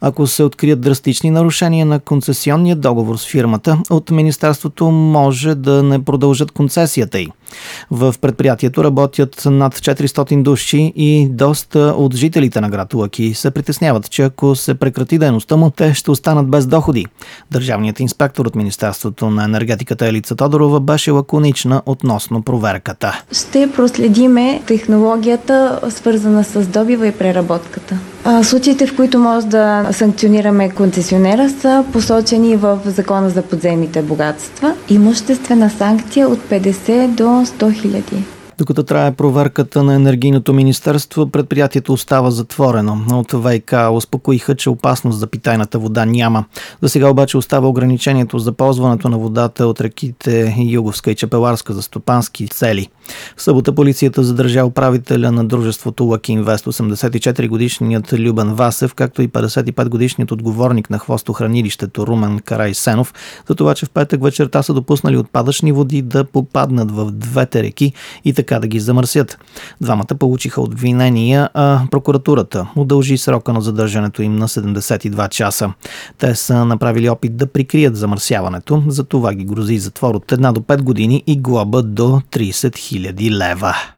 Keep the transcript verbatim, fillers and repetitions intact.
Ако се открият драстични нарушения на концесионния договор с фирмата, от Министерството може да не продължат концесията й. В предприятието работят над четиристотин души и доста от жителите на град Лъки се притесняват, че ако се прекрати дейността му, те ще останат без доходи. Държавният инспектор от Министерството на енергетиката Елица Тодорова беше лаконична относно проверката. Ще проследиме технологията, свързана с добива и преработката. А, случаите, в които може да санкционираме концесионера, са посочени в Закона за подземните богатства. Имуществена санкция от петдесет до сто хиляди. Докато трае проверката на Енергийното министерство, предприятието остава затворено. От ВиК успокоиха, че опасност за питайната вода няма. За сега обаче остава ограничението за ползването на водата от реките Юговска и Чепеларска за стопански цели. В събота полицията задържа управителя на дружеството Лъки Инвест, осемдесет и четири годишният Любен Васев, както и петдесет и пет годишният отговорник на хвостохранилището Румен Карайсенов, за това, че в петък вечерта са допуснали отпадъчни води да попаднат в двете реки и така да ги замърсят. Двамата получиха обвинения, а прокуратурата удължи срока на задържането им на седемдесет и два часа. Те са направили опит да прикрият замърсяването, за това ги грози затвор от една до пет години и глоба до трийсет хиляди лева.